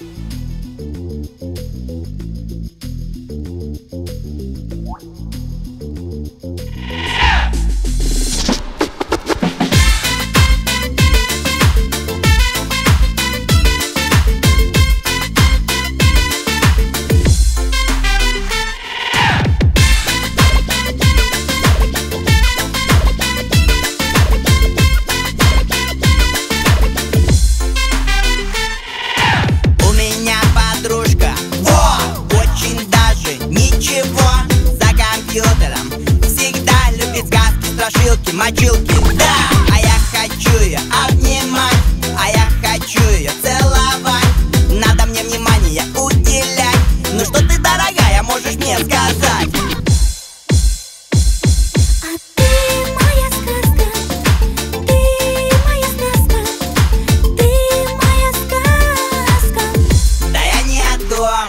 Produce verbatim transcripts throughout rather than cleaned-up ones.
Страшилки, мочилки, да. А я хочу ее обнимать, а я хочу ее целовать. Надо мне внимание уделять. Ну что ты, дорогая, можешь мне сказать? А ты моя сказка, ты моя сказка, ты моя сказка. Да я не о том.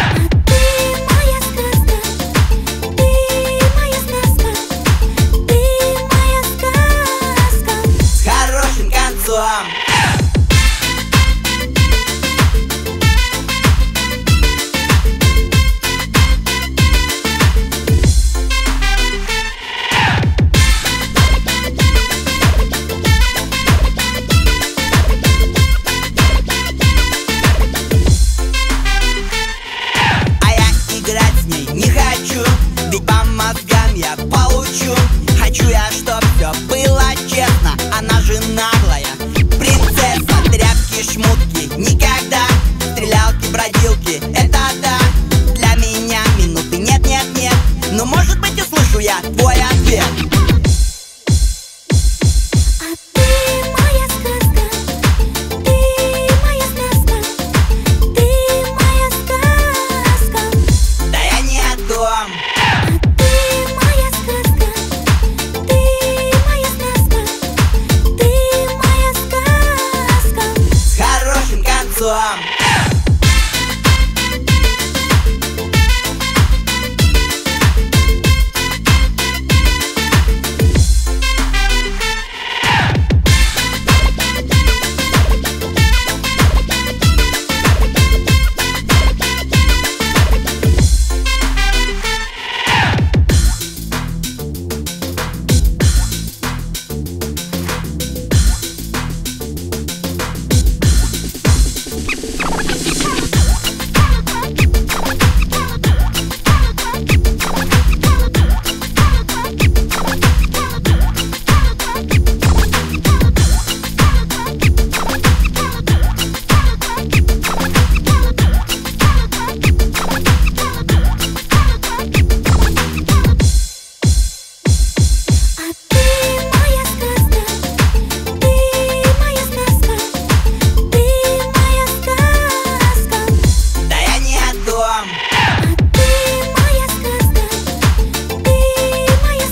Ведь по мозгам я получу. Хочу я, чтоб все было честно. Она же наглая принцесса. Тряпки, шмутки, никогда. Стрелялки, бродилки, это да. Для меня минуты нет, нет, нет. Но может быть услышу я твой ответ.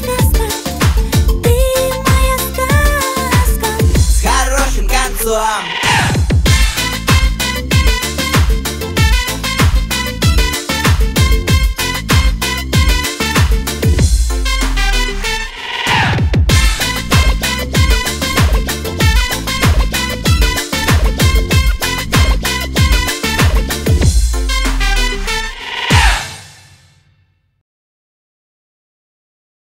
С хорошим концом.